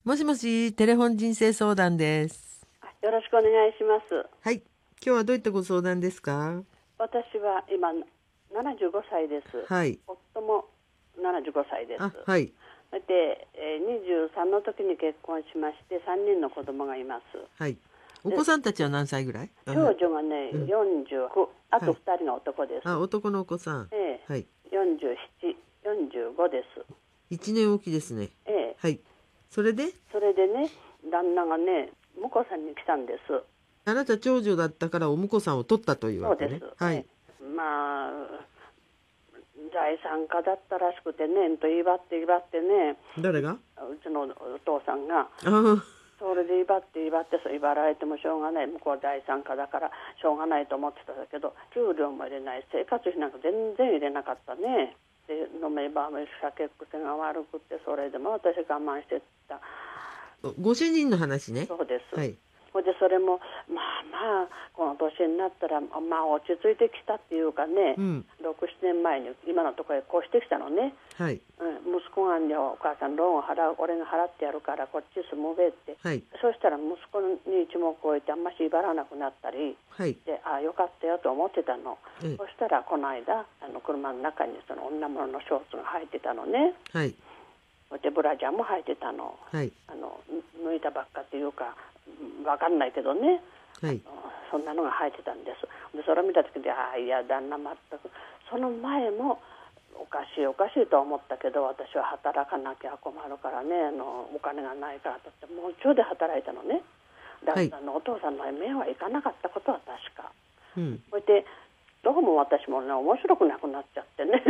もしもし、テレフォン人生相談です。 よろしくお願いします。 はい。今日はどういったご相談ですか？ 私は今75歳です。 はい。 夫も75歳です。 はい。 で、23の時に結婚しまして3人の子供がいます。 はい。お子さんたちは何歳ぐらい？ 長女がね、49、あと2人が男です。 男のお子さん。 はい。47、45です。 1年おきですね。はい。それでね、 旦那がね、婿さんに来たんです。 あなた長女だったからお婿さんを取ったというわけね。 そうです。 はい。 まあ財産家だったらしくてね、と威張ってね。 誰が？ うちのお父さんが。それで威張って威張られてもしょうがない。向こうは財産家だからしょうがないと思ってたんだけど、給料も入れない、生活費なんか全然入れなかったね。で飲めば酒癖が悪くて、それでも私我慢してた。 ご主人の話ね。 そうです。 はい。 でそれもまあこの年になったら落ち着いてきたっていうかね、6、7年前に今のところへ越してきたのね。 はい。 息子がお母さんローンを俺が払ってやるからこっち住むべって、 はい。 そしたら息子に一目置いてあんまし威張らなくなったり、 はい。 でよかったよと思ってたの。そしたらこの間車の中にその女物のショーツが入ってたのね。はい。でブラジャーも履いてたの。はい。抜いたばっかっていうか分かんないけどね、はい、そんなのが入ってたんです。でそれを見た時でいや旦那全くその前もおかしいと思ったけど、私は働かなきゃ困るからね、お金がないからとってもう一応で働いたのね。だから、お父さんの目はいかなかったことは確か。それでどうも私もね面白くなくなっちゃってね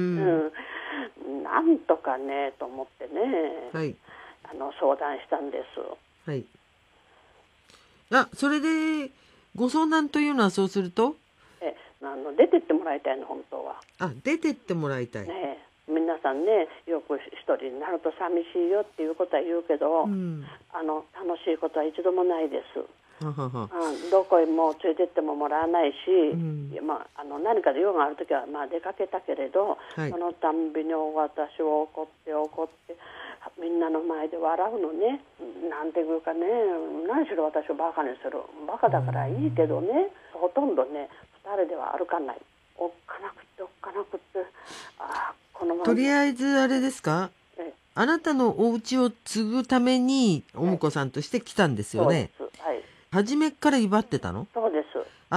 なんとかねと思ってね、はい、相談したんです。はい。 それでご相談というのはそうすると出てってもらいたいの本当は。 出てってもらいたい。 ね、皆さんねよく一人になると寂しいよっていうことは言うけど、楽しいことは一度もないです。どこへも連れてってももらわないし、何かで用があるときは出かけたけれど、そのたんびに私を怒ってみんなの前で笑うのね。なんていうかね、何しろ私をバカにする。バカだからいいけどね、ほとんどね2人では歩かない。おっかなくってこのままとりあえずあれですか、あなたのお家を継ぐためにお婿さんとして来たんですよね。 そうです。はい。 初めから威張ってたの？ そうです。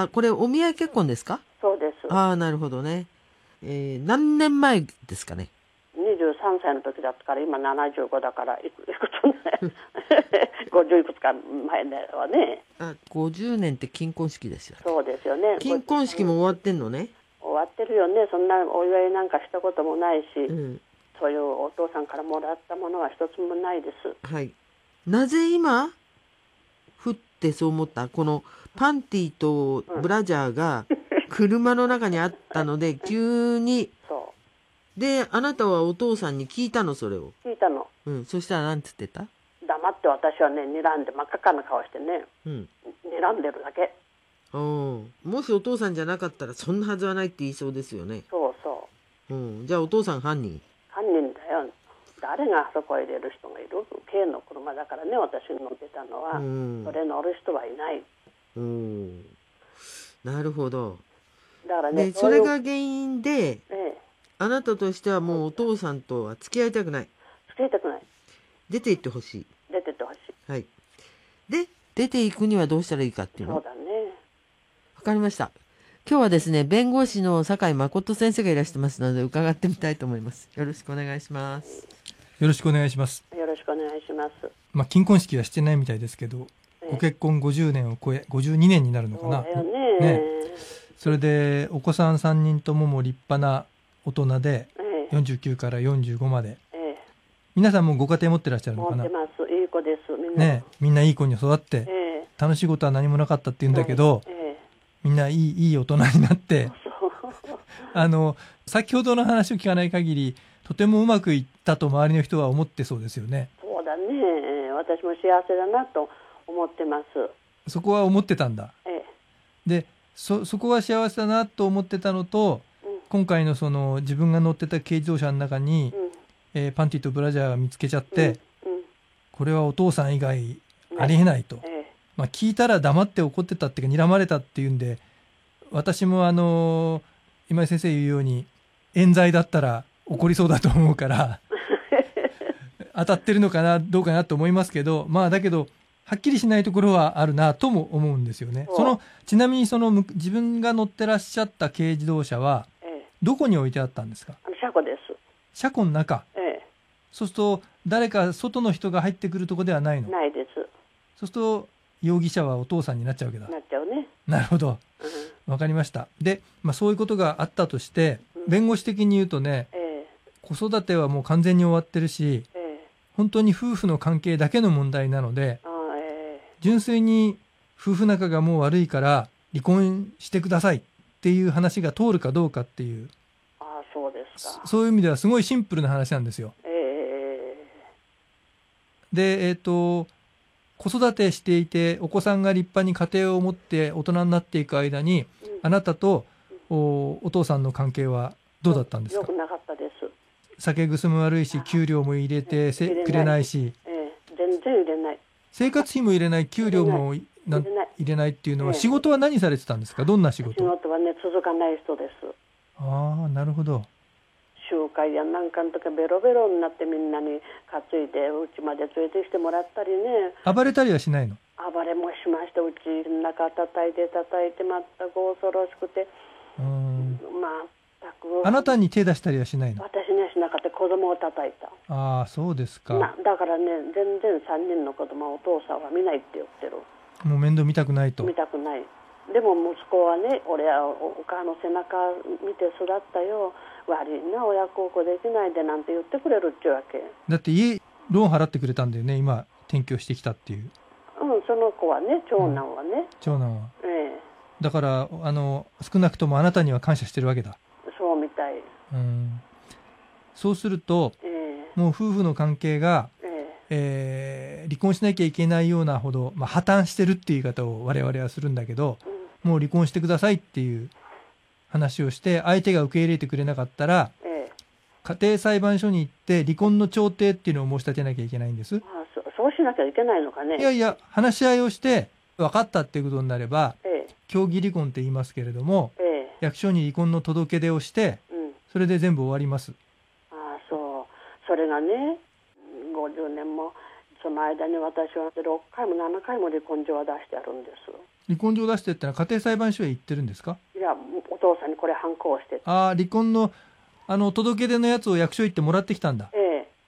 これお見合い結婚ですか？ そうです。 なるほどね。何年前ですかね ？23歳の時だったから今75だからいくつね50いくつか前はね。 50年って金婚式ですよね。 そうですよね。 金婚式も終わってんのね。 終わってるよね。そんなお祝いなんかしたこともないし、そういうお父さんからもらったものは一つもないです。 はい。なぜ今ふってそう思った？このパンティとブラジャーが車の中にあったので急にで、あなたはお父さんに聞いたの？それを聞いたの。 そしたらなんつってた？ 黙って私はね睨んで真っ赤っかな顔してね、睨んでるだけ。 もしお父さんじゃなかったらそんなはずはないって言いそうですよね。 そうそう。 じゃあお父さん犯人だよ。誰があそこへ入れる人がいる？軽の車だからね、私に乗ってたのは。それ乗る人はいない。 なるほど。 だからね、 それが原因で、あなたとしてはもうお父さんとは付き合いたくない。 付き合いたくない。 出て行ってほしい。 出てってほしい。 はい。で、出ていくにはどうしたらいいかっていうの？ そうだね。 わかりました。今日はですね、弁護士の酒井誠先生がいらしてますので伺ってみたいと思います。よろしくお願いします。 よろしくお願いします。 よろしくお願いします。 金婚式はしてないみたいですけど、ご結婚50年を超え52年になるのかな。それでお子さん3人ともも立派な大人で、49から45まで、皆さんもご家庭持ってらっしゃるのかな。 持ってます。いい子ですみんな。 ね、みんないい子に育って、楽しいことは何もなかったって言うんだけど、みんないい大人になって先ほどの話を聞かない限りとてもうまくいったと周りの人は思ってそうですよね。 そうだね。私も幸せだなと思ってます。 そこは思ってたんだ。でそこは幸せだなと思ってたのと、今回のその自分が乗ってた軽自動車の中に、パンティとブラジャーが見つけちゃって、 これはお父さん以外ありえないと、まあ、聞いたら黙って怒ってたっていうか睨まれたっていうんで、私も今井先生言うように冤罪だったら怒りそうだと思うから当たってるのかなどうかなと思いますけど、まあだけどはっきりしないところはあるなとも思うんですよね。ちなみに自分が乗ってらっしゃった軽自動車はどこに置いてあったんですか？ 車庫です。 車庫の中。そうすると誰か外の人が入ってくるとこではないの？ ないです。 そうすると容疑者はお父さんになっちゃうわけだ。 なっちゃうね。 なるほど。わかりました。で、まあ、そういうことがあったとして、弁護士的に言うとね、子育てはもう完全に終わってるし、本当に夫婦の関係だけの問題なので、純粋に夫婦仲がもう悪いから離婚してくださいっていう話が通るかどうかっていう、 そうですか。 そういう意味ではすごいシンプルな話なんですよ。で、子育てしていてお子さんが立派に家庭を持って大人になっていく間に、あなたとお父さんの関係はどうだったんですか？ よくなかったです。 酒癖も悪いし、給料も入れてくれないし、 全然入れない。 生活費も入れない、給料も入れないっていうのは、仕事は何されてたんですか？どんな仕事？ 仕事はね、続かない人です。 ああ、なるほど。 集会やなんかの時はベロベロになってみんなに担いでうちまで連れてきてもらったりね。 暴れたりはしないの？ 暴れもしました。うちの中叩いて全く恐ろしくて、全く。 あなたに手出したりはしないの？ 私にはしなかった。子供を叩いた。 ああ、そうですか。 だからね、全然3人の子供はお父さんは見ないって言ってる。 もう面倒見たくないと。 見たくない。でも息子はね、俺はお母の背中見て育ったよ、悪いな、親孝行できないでなんて言ってくれるっちゅうわけ。 だってローン払ってくれたんだよね、今転居してきたっていう。 その子はね、長男はね、 長男は、だから少なくともあなたには感謝してるわけだ。 そうみたい。 そうすると、もう夫婦の関係が、離婚しなきゃいけないようなほど、破綻してるっていう言い方を我々はするんだけど、もう離婚してくださいっていう話をして、相手が受け入れてくれなかったら、家庭裁判所に行って離婚の調停っていうのを申し立てなきゃいけないんです。 そうしなきゃいけないのかね。 いやいや、話し合いをして分かったっていうことになれば、協議離婚って言いますけれども、役所に離婚の届け出をして、それで全部終わります。 それがね、50年もその間に私は6回も7回も離婚状は出してあるんです。 離婚状出してってのは家庭裁判所へ行ってるんですか？ いや、お父さんにこれ反抗して。 離婚の届け出のやつを役所行ってもらってきたんだ。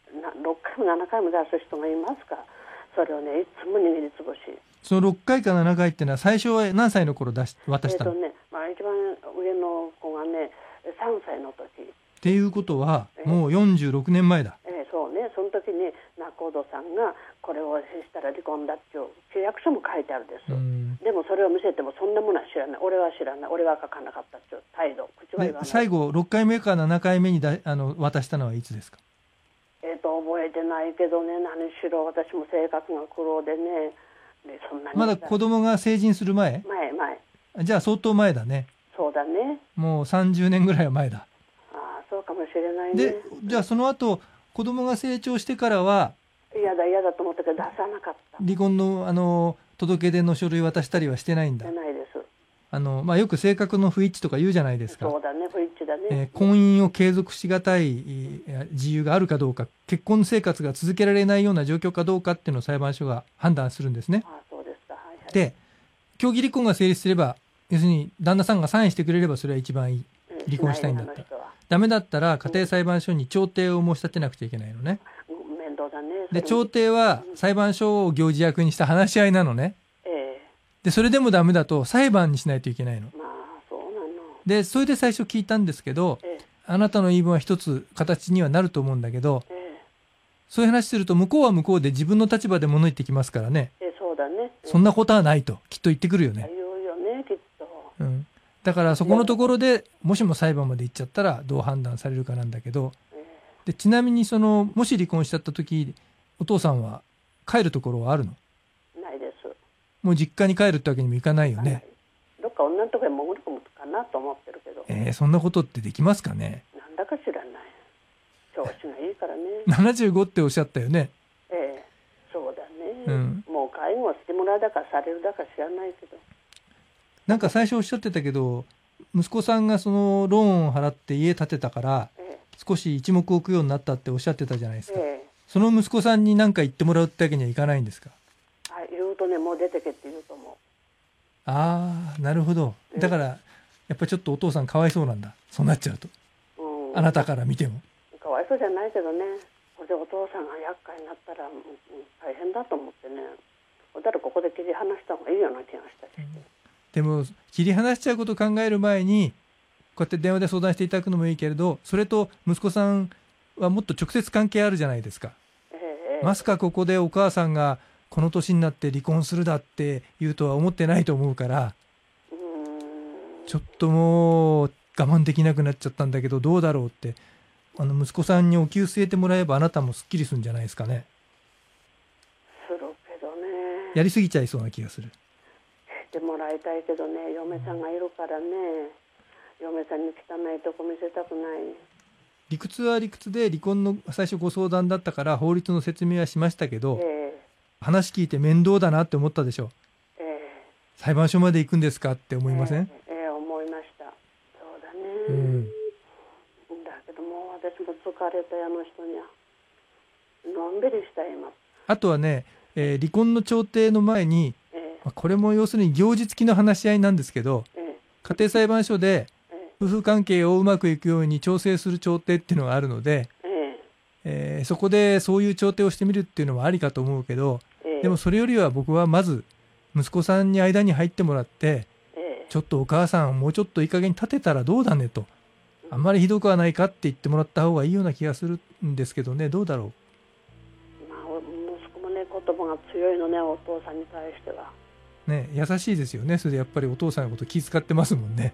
6回も7回も出す人がいますか？それをね、いつも握りつぶし。 その6回か7回ってのは最初は何歳の頃渡したの？ 一番上の子がね、3歳の時。 っていうことは、もう46年前だ。 そうね、その時に仲人さんがこれをしたら離婚だっていう契約書も書いてあるんです。でもそれを見せてもそんなものは知らない、俺は知らない、俺は書かなかったっていう態度、口は言わない。 最後6回目か7回目に渡したのはいつですか？ 覚えてないけどね、何しろ私も生活が苦労でね、そんなにまだ子供が成人する前？ 前。 じゃあ相当前だね。 そうだね。 もう30年ぐらいは前だ。 そうかもしれないね。 で、じゃあその後子供が成長してからは嫌だと思ったけど出さなかった。 離婚の届け出の書類渡したりはしてないんだ。 してないです。 よく性格の不一致とか言うじゃないですか。 そうだね、不一致だね。 婚姻を継続しがたい事由があるかどうか、結婚生活が続けられないような状況かどうかっていうのを裁判所が判断するんですね。 そうですか。 で、協議離婚が成立すれば、要するに旦那さんがサインしてくれればそれは一番いい。離婚したいんだったら。ダメだったら家庭裁判所に調停を申し立てなくちゃいけないのね。 面倒だね。 で、調停は裁判所を行司役にした話し合いなのね。で、それでもダメだと裁判にしないといけないの。 そうなの。 で、それで最初聞いたんですけど、あなたの言い分は一つ形にはなると思うんだけど、そういう話すると向こうは向こうで自分の立場で物言ってきますからね。 そうだね。 そんなことはないときっと言ってくるよね。 言うよね、きっと。 だからそこのところでもしも裁判まで行っちゃったらどう判断されるかなんだけど、でちなみにもし離婚しちゃった時、お父さんは帰るところはあるの？ ないです。 もう実家に帰るってわけにもいかないよね。 どっか女のところに潜り込むかなと思ってるけど。 そんなことってできますかね？ なんだか知らない。調子がいいからね。 75っておっしゃったよね。 そうもう介護してもらうだかされるだか知らないけど、 なんか最初おっしゃってたけど、息子さんがそのローンを払って家建てたから、少し一目置くようになったっておっしゃってたじゃないですか。その息子さんに何か言ってもらうってわけにはいかないんですか？ 言うとね、もう出てけって言うと思う。 ああ、なるほど。だからやっぱりちょっとお父さんかわいそうなんだ、そうなっちゃうと。あなたから見てもかわいそうじゃないけどね、これでお父さんが厄介になったら大変だと思ってね、だからここで切り離した方がいいような気がしたりして、 でも切り離しちゃうことを考える前にこうやって電話で相談していただくのもいいけれど、それと息子さんはもっと直接関係あるじゃないですか。まさかここでお母さんがこの年になって離婚するだって言うとは思ってないと思うから、ちょっともう我慢できなくなっちゃったんだけどどうだろうって、息子さんにお灸据えてもらえばあなたもすっきりするんじゃないですかね。 するけどね、 やりすぎちゃいそうな気がする。 してもらいたいけどね、嫁さんがいるからね、嫁さんに汚いとこ見せたくない。 理屈は理屈で離婚の最初ご相談だったから法律の説明はしましたけど、話聞いて面倒だなって思ったでしょ。裁判所まで行くんですかって思いません？ 思いました。そうだね、だけどもう私も疲れたあの人にはのんびりした今。 あとはね、離婚の調停の前に、これも要するに行事付きの話し合いなんですけど、家庭裁判所で夫婦関係をうまくいくように調整する調停っていうのがあるので、そこでそういう調停をしてみるっていうのもありかと思うけど、でもそれよりは僕はまず息子さんに間に入ってもらって、ちょっとお母さんもうちょっといい加減に立てたらどうだねと、あんまりひどくはないかって言ってもらった方がいいような気がするんですけどね。どうだろう。 息子もね、言葉が強いのね、お父さんに対してはね、優しいですよね。それでやっぱりお父さんのこと気遣ってますもんね。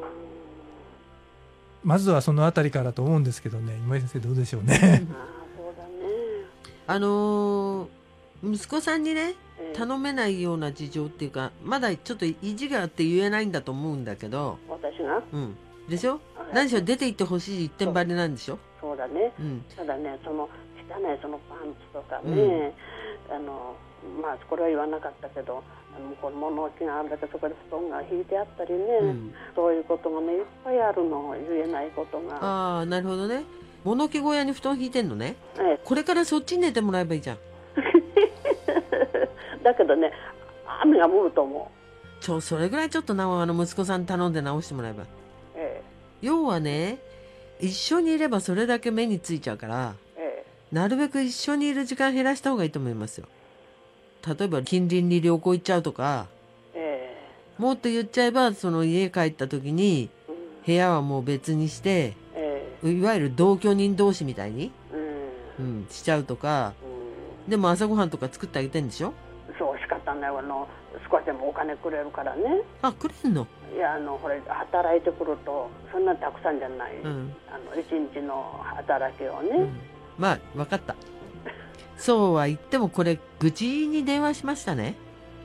まずはそのあたりからと思うんですけどね。今井先生どうでしょうね。 そうだね。 息子さんにね、頼めないような事情っていうか、まだちょっと意地があって言えないんだと思うんだけど。 私が？ でしょ？何しろ出て行ってほしい一点張りなんでしょ？ そうだね。ただね、その汚いそのパンツとかね、これは言わなかったけど、これ物置があるだけそこで布団が引いてあったりね、そういうことがねいっぱいあるの、言えないことが。 なるほどね。物置小屋に布団引いてんのね。これからそっちに寝てもらえばいいじゃん。 だけどね、雨が降ると思う。それぐらいちょっと息子さんに頼んで直してもらえば。要はね、一緒にいればそれだけ目についちゃうから、なるべく一緒にいる時間減らした方がいいと思いますよ。例えば近隣に旅行行っちゃうとか、もっと言っちゃえばその家帰った時に部屋はもう別にして、いわゆる同居人同士みたいに、しちゃうとか。でも朝ごはんとか作ってあげてんでしょ？ そう、仕方ないわ。少しでもお金くれるからね。 くれんの？ いや、これ働いてくるとそんなたくさんじゃない、一日の働きをね、 分かった。そうは言ってもこれ愚痴に電話しましたね。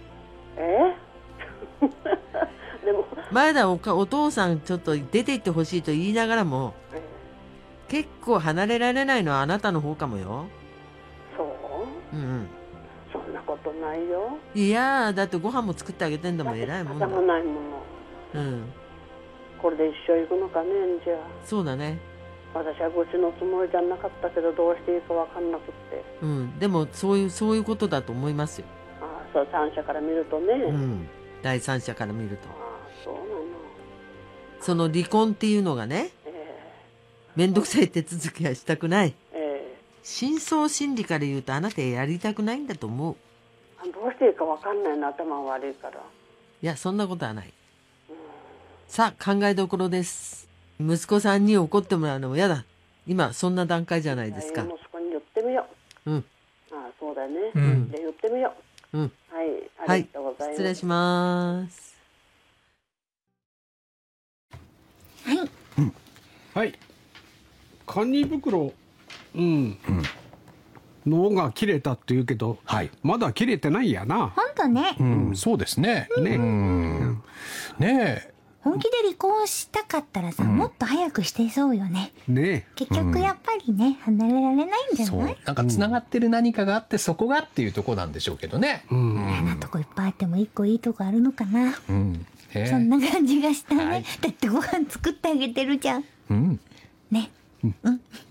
でも前田お父さんちょっと出て行ってほしいと言いながらも、結構離れられないのはあなたの方かもよ。 そう？そんなことないよ。 いやだってご飯も作ってあげてんだもん。偉いもんだ。 もないもの。これで一生行くのかね。じゃあそうだね。 私は愚痴のつもりじゃなかったけど、どうしていいか分かんなくって。 でもそういうことだと思いますよ。 そう三者から見るとね。 第三者から見ると。 そうなの。 その離婚っていうのがね、めんどくさい手続きはしたくない。深層心理から言うとあなたやりたくないんだと思う。 どうしていいか分かんないの、頭が悪いから。 いや、そんなことはない。さあ、考えどころです。息子さんに怒ってもらうのも嫌だ。今そんな段階じゃないですか。 息子に言ってみよう。そうだね。じゃあ言ってみよう。はい、ありがとうございます。 失礼します。 はい。紙袋、脳が切れたって言うけど、まだ切れてないやな。 本当ね。 そうですね。ねえ。 本気で離婚したかったらさ、もっと早くしてそうよね。 ね。 結局やっぱりね、離れられないんじゃない？ なんかつながってる何かがあって、そこがっていうとこなんでしょうけどね。 嫌なとこいっぱいあっても一個いいとこあるのかな。そんな感じがしたね。だってご飯作ってあげてるじゃん。ね。